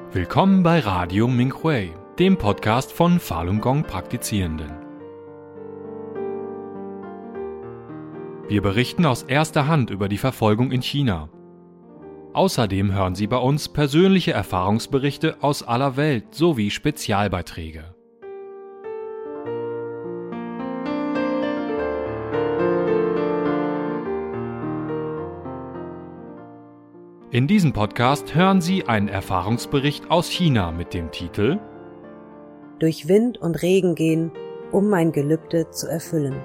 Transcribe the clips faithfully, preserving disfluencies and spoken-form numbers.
Willkommen bei Radio Minhui, dem Podcast von Falun Gong Praktizierenden. Wir berichten aus erster Hand über die Verfolgung in China. Außerdem hören Sie bei uns persönliche Erfahrungsberichte aus aller Welt sowie Spezialbeiträge. In diesem Podcast hören Sie einen Erfahrungsbericht aus China mit dem Titel Durch Wind und Regen gehen, um mein Gelübde zu erfüllen.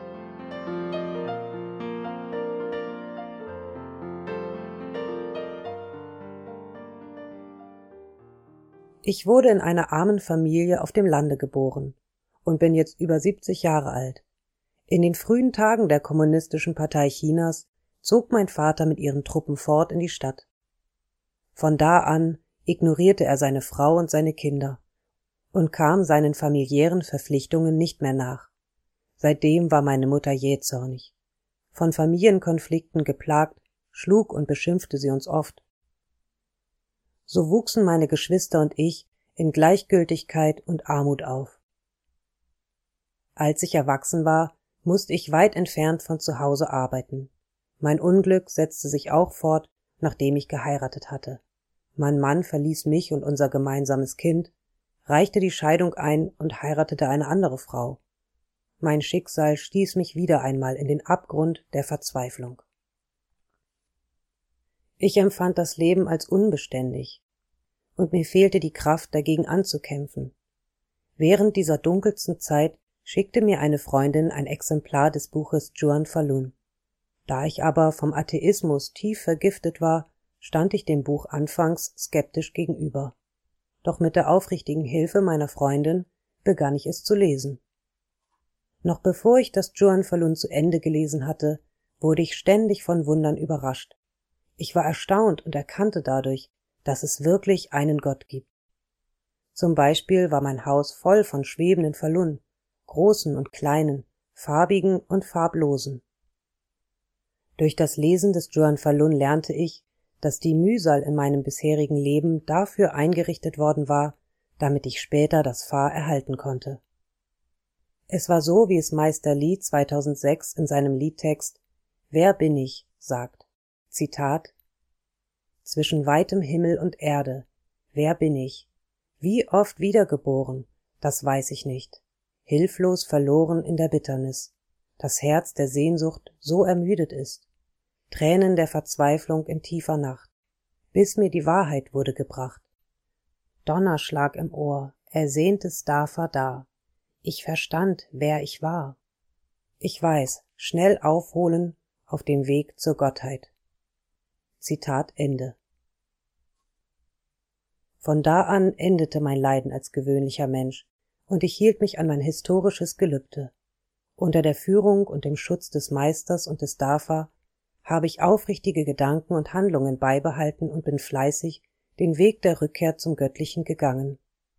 Ich wurde in einer armen Familie auf dem Lande geboren und bin jetzt über siebzig Jahre alt. In den frühen Tagen der Kommunistischen Partei Chinas zog mein Vater mit ihren Truppen fort in die Stadt. Von da an ignorierte er seine Frau und seine Kinder und kam seinen familiären Verpflichtungen nicht mehr nach. Seitdem war meine Mutter jähzornig. Von Familienkonflikten geplagt, schlug und beschimpfte sie uns oft. So wuchsen meine Geschwister und ich in Gleichgültigkeit und Armut auf. Als ich erwachsen war, musste ich weit entfernt von zu Hause arbeiten. Mein Unglück setzte sich auch fort, nachdem ich geheiratet hatte. Mein Mann verließ mich und unser gemeinsames Kind, reichte die Scheidung ein und heiratete eine andere Frau. Mein Schicksal stieß mich wieder einmal in den Abgrund der Verzweiflung. Ich empfand das Leben als unbeständig, und mir fehlte die Kraft, dagegen anzukämpfen. Während dieser dunkelsten Zeit schickte mir eine Freundin ein Exemplar des Buches Zhuan Falun. Da ich aber vom Atheismus tief vergiftet war, stand ich dem Buch anfangs skeptisch gegenüber. Doch mit der aufrichtigen Hilfe meiner Freundin begann ich es zu lesen. Noch bevor ich das Zhuan Falun zu Ende gelesen hatte, wurde ich ständig von Wundern überrascht. Ich war erstaunt und erkannte dadurch, dass es wirklich einen Gott gibt. Zum Beispiel war mein Haus voll von schwebenden Falun, großen und kleinen, farbigen und farblosen. Durch das Lesen des Zhuan Falun lernte ich, dass die Mühsal in meinem bisherigen Leben dafür eingerichtet worden war, damit ich später das Fa erhalten konnte. Es war so, wie es Meister Li zweitausendsechs in seinem Liedtext »Wer bin ich?« sagt. Zitat: »Zwischen weitem Himmel und Erde, wer bin ich? Wie oft wiedergeboren, das weiß ich nicht. Hilflos verloren in der Bitternis. Das Herz der Sehnsucht so ermüdet ist. Tränen der Verzweiflung in tiefer Nacht, bis mir die Wahrheit wurde gebracht. Donnerschlag im Ohr, ersehntes Dafa da. Ich verstand, wer ich war. Ich weiß, schnell aufholen auf dem Weg zur Gottheit.« Zitat Ende. Von da an endete mein Leiden als gewöhnlicher Mensch, und ich hielt mich an mein historisches Gelübde. Unter der Führung und dem Schutz des Meisters und des Dafa habe ich aufrichtige Gedanken und Handlungen beibehalten und bin fleißig den Weg der Rückkehr zum Göttlichen gegangen.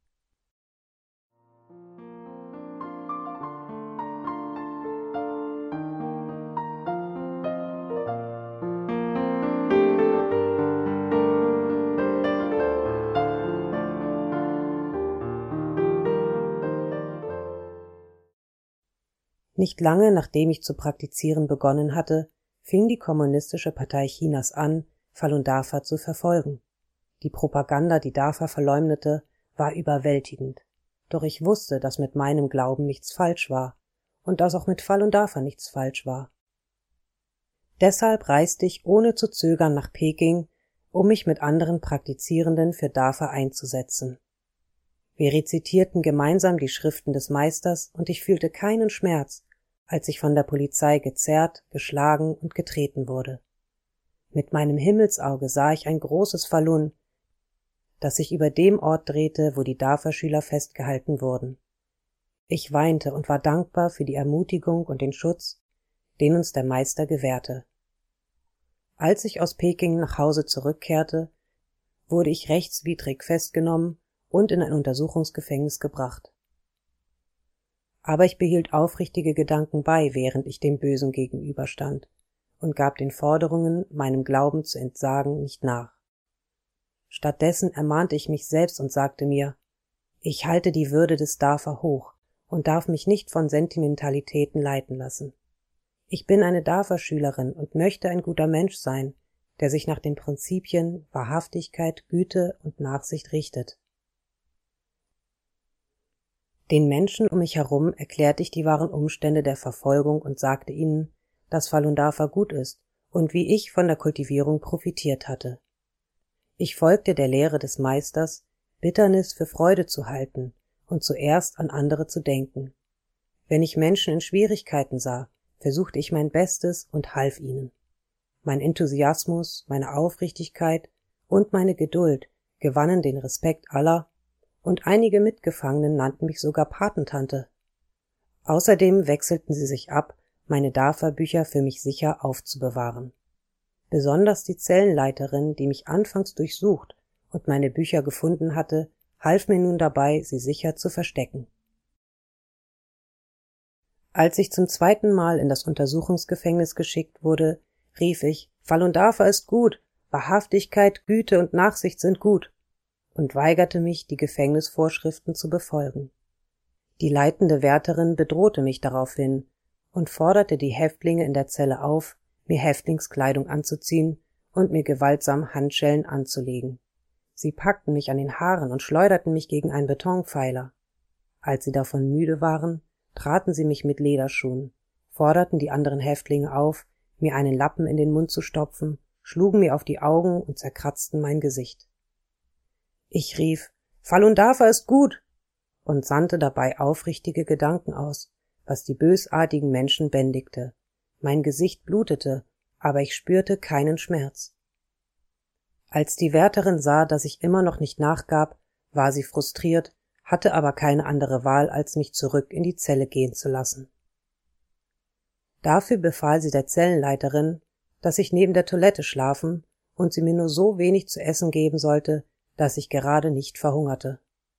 Nicht lange nachdem ich zu praktizieren begonnen hatte, fing die Kommunistische Partei Chinas an, Falun Dafa zu verfolgen. Die Propaganda, die Dafa verleumdete, war überwältigend. Doch ich wusste, dass mit meinem Glauben nichts falsch war und dass auch mit Falun Dafa nichts falsch war. Deshalb reiste ich ohne zu zögern nach Peking, um mich mit anderen Praktizierenden für Dafa einzusetzen. Wir rezitierten gemeinsam die Schriften des Meisters und ich fühlte keinen Schmerz, als ich von der Polizei gezerrt, geschlagen und getreten wurde. Mit meinem Himmelsauge sah ich ein großes Falun, das sich über dem Ort drehte, wo die Dafa-Schüler festgehalten wurden. Ich weinte und war dankbar für die Ermutigung und den Schutz, den uns der Meister gewährte. Als ich aus Peking nach Hause zurückkehrte, wurde ich rechtswidrig festgenommen und in ein Untersuchungsgefängnis gebracht. Aber ich behielt aufrichtige Gedanken bei, während ich dem Bösen gegenüberstand, und gab den Forderungen, meinem Glauben zu entsagen, nicht nach. Stattdessen ermahnte ich mich selbst und sagte mir, ich halte die Würde des Dafa hoch und darf mich nicht von Sentimentalitäten leiten lassen. Ich bin eine Dafa-Schülerin und möchte ein guter Mensch sein, der sich nach den Prinzipien Wahrhaftigkeit, Güte und Nachsicht richtet. Den Menschen um mich herum erklärte ich die wahren Umstände der Verfolgung und sagte ihnen, dass Falun Dafa gut ist und wie ich von der Kultivierung profitiert hatte. Ich folgte der Lehre des Meisters, Bitternis für Freude zu halten und zuerst an andere zu denken. Wenn ich Menschen in Schwierigkeiten sah, versuchte ich mein Bestes und half ihnen. Mein Enthusiasmus, meine Aufrichtigkeit und meine Geduld gewannen den Respekt aller, und einige Mitgefangenen nannten mich sogar Patentante. Außerdem wechselten sie sich ab, meine Dafa-Bücher für mich sicher aufzubewahren. Besonders die Zellenleiterin, die mich anfangs durchsucht und meine Bücher gefunden hatte, half mir nun dabei, sie sicher zu verstecken. Als ich zum zweiten Mal in das Untersuchungsgefängnis geschickt wurde, rief ich, Falun Dafa ist gut, Wahrhaftigkeit, Güte und Nachsicht sind gut, und weigerte mich, die Gefängnisvorschriften zu befolgen. Die leitende Wärterin bedrohte mich daraufhin und forderte die Häftlinge in der Zelle auf, mir Häftlingskleidung anzuziehen und mir gewaltsam Handschellen anzulegen. Sie packten mich an den Haaren und schleuderten mich gegen einen Betonpfeiler. Als sie davon müde waren, traten sie mich mit Lederschuhen, forderten die anderen Häftlinge auf, mir einen Lappen in den Mund zu stopfen, schlugen mir auf die Augen und zerkratzten mein Gesicht. Ich rief, Falun Dafa ist gut, und sandte dabei aufrichtige Gedanken aus, was die bösartigen Menschen bändigte. Mein Gesicht blutete, aber ich spürte keinen Schmerz. Als die Wärterin sah, dass ich immer noch nicht nachgab, war sie frustriert, hatte aber keine andere Wahl, als mich zurück in die Zelle gehen zu lassen. Dafür befahl sie der Zellenleiterin, dass ich neben der Toilette schlafen und sie mir nur so wenig zu essen geben sollte, dass ich gerade nicht verhungerte.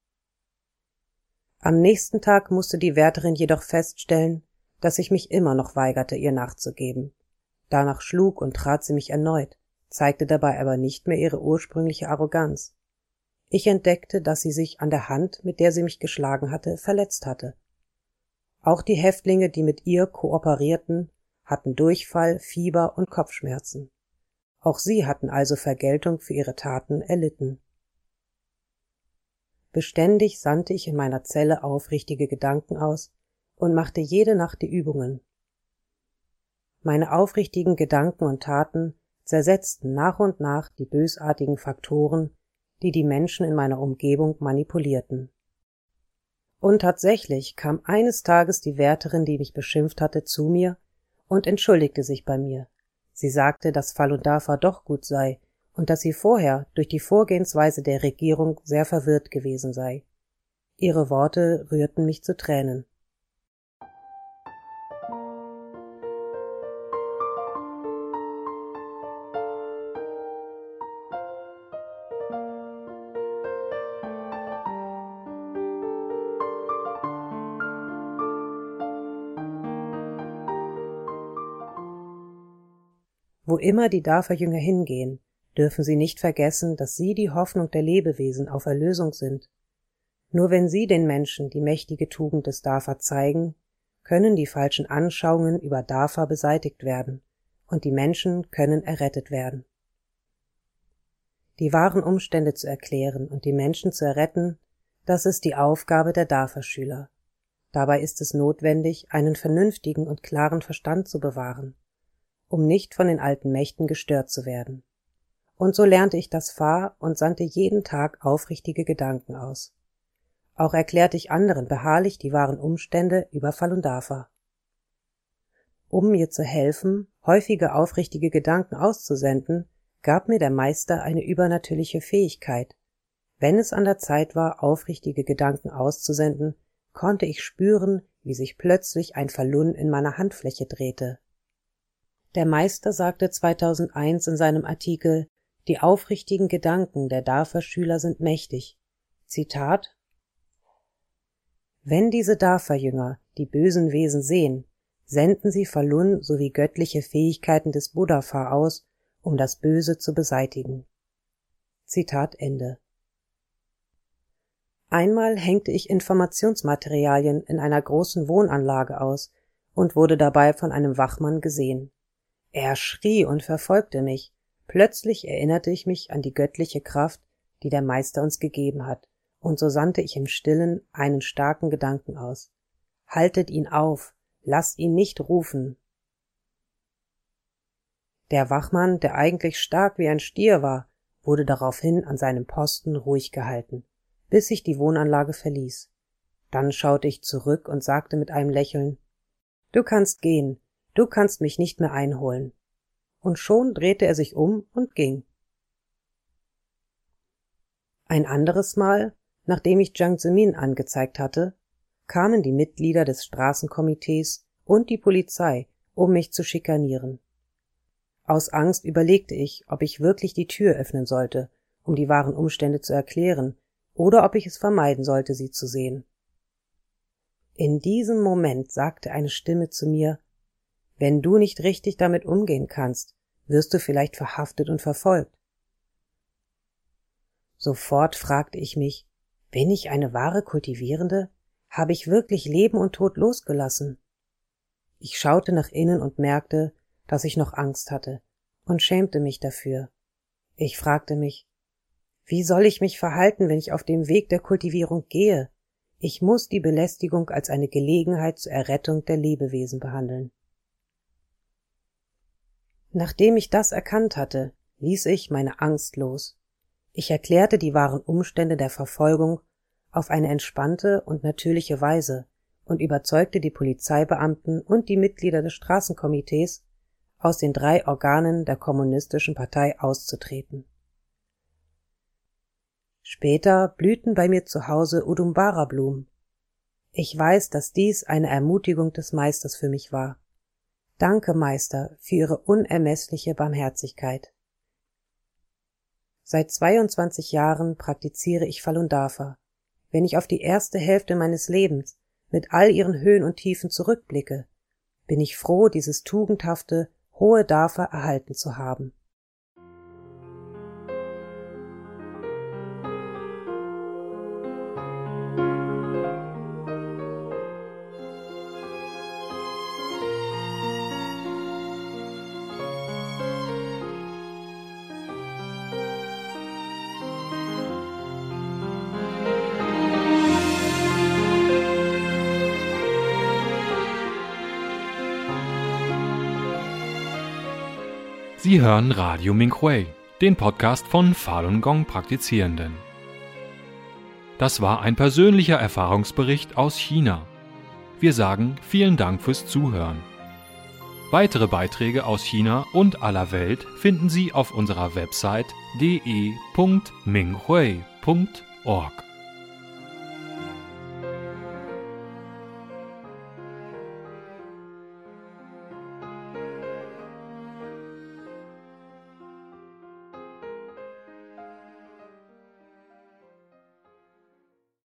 Am nächsten Tag musste die Wärterin jedoch feststellen, dass ich mich immer noch weigerte, ihr nachzugeben. Danach schlug und trat sie mich erneut, zeigte dabei aber nicht mehr ihre ursprüngliche Arroganz. Ich entdeckte, dass sie sich an der Hand, mit der sie mich geschlagen hatte, verletzt hatte. Auch die Häftlinge, die mit ihr kooperierten, hatten Durchfall, Fieber und Kopfschmerzen. Auch sie hatten also Vergeltung für ihre Taten erlitten. Beständig sandte ich in meiner Zelle aufrichtige Gedanken aus und machte jede Nacht die Übungen. Meine aufrichtigen Gedanken und Taten zersetzten nach und nach die bösartigen Faktoren, die die Menschen in meiner Umgebung manipulierten. Und tatsächlich kam eines Tages die Wärterin, die mich beschimpft hatte, zu mir und entschuldigte sich bei mir. Sie sagte, dass Falun Dafa doch gut sei und dass sie vorher durch die Vorgehensweise der Regierung sehr verwirrt gewesen sei. Ihre Worte rührten mich zu Tränen. Wo immer die Dafa-Jünger hingehen, dürfen sie nicht vergessen, dass sie die Hoffnung der Lebewesen auf Erlösung sind. Nur wenn sie den Menschen die mächtige Tugend des Dafa zeigen, können die falschen Anschauungen über Dafa beseitigt werden und die Menschen können errettet werden. Die wahren Umstände zu erklären und die Menschen zu erretten, das ist die Aufgabe der Dafa-Schüler. Dabei ist es notwendig, einen vernünftigen und klaren Verstand zu bewahren, um nicht von den alten Mächten gestört zu werden. Und so lernte ich das Fa und sandte jeden Tag aufrichtige Gedanken aus. Auch erklärte ich anderen beharrlich die wahren Umstände über Falun Dafa. Um mir zu helfen, häufige aufrichtige Gedanken auszusenden, gab mir der Meister eine übernatürliche Fähigkeit. Wenn es an der Zeit war, aufrichtige Gedanken auszusenden, konnte ich spüren, wie sich plötzlich ein Falun in meiner Handfläche drehte. Der Meister sagte zweitausendeins in seinem Artikel, die aufrichtigen Gedanken der Dafa-Schüler sind mächtig. Zitat: Wenn diese Dafa-Jünger die bösen Wesen sehen, senden sie Falun sowie göttliche Fähigkeiten des Buddha-Fa aus, um das Böse zu beseitigen. Zitat Ende. Einmal hängte ich Informationsmaterialien in einer großen Wohnanlage aus und wurde dabei von einem Wachmann gesehen. Er schrie und verfolgte mich. Plötzlich erinnerte ich mich an die göttliche Kraft, die der Meister uns gegeben hat, und so sandte ich im Stillen einen starken Gedanken aus. Haltet ihn auf, lasst ihn nicht rufen. Der Wachmann, der eigentlich stark wie ein Stier war, wurde daraufhin an seinem Posten ruhig gehalten, bis ich die Wohnanlage verließ. Dann schaute ich zurück und sagte mit einem Lächeln: »Du kannst gehen, du kannst mich nicht mehr einholen.« Und schon drehte er sich um und ging. Ein anderes Mal, nachdem ich Jiang Zemin angezeigt hatte, kamen die Mitglieder des Straßenkomitees und die Polizei, um mich zu schikanieren. Aus Angst überlegte ich, ob ich wirklich die Tür öffnen sollte, um die wahren Umstände zu erklären, oder ob ich es vermeiden sollte, sie zu sehen. In diesem Moment sagte eine Stimme zu mir: »Wenn du nicht richtig damit umgehen kannst, wirst du vielleicht verhaftet und verfolgt.« Sofort fragte ich mich: Bin ich eine wahre Kultivierende? Habe ich wirklich Leben und Tod losgelassen? Ich schaute nach innen und merkte, dass ich noch Angst hatte, und schämte mich dafür. Ich fragte mich: Wie soll ich mich verhalten, wenn ich auf dem Weg der Kultivierung gehe? Ich muss die Belästigung als eine Gelegenheit zur Errettung der Lebewesen behandeln. Nachdem ich das erkannt hatte, ließ ich meine Angst los. Ich erklärte die wahren Umstände der Verfolgung auf eine entspannte und natürliche Weise und überzeugte die Polizeibeamten und die Mitglieder des Straßenkomitees, aus den drei Organen der Kommunistischen Partei auszutreten. Später blühten bei mir zu Hause Udumbara-Blumen. Ich weiß, dass dies eine Ermutigung des Meisters für mich war. Danke, Meister, für Ihre unermessliche Barmherzigkeit. Seit zweiundzwanzig Jahren praktiziere ich Falun Dafa. Wenn ich auf die erste Hälfte meines Lebens mit all ihren Höhen und Tiefen zurückblicke, bin ich froh, dieses tugendhafte, hohe Dafa erhalten zu haben. Sie hören Radio Minhui, den Podcast von Falun Gong Praktizierenden. Das war ein persönlicher Erfahrungsbericht aus China. Wir sagen vielen Dank fürs Zuhören. Weitere Beiträge aus China und aller Welt finden Sie auf unserer Website d e punkt minghui punkt org.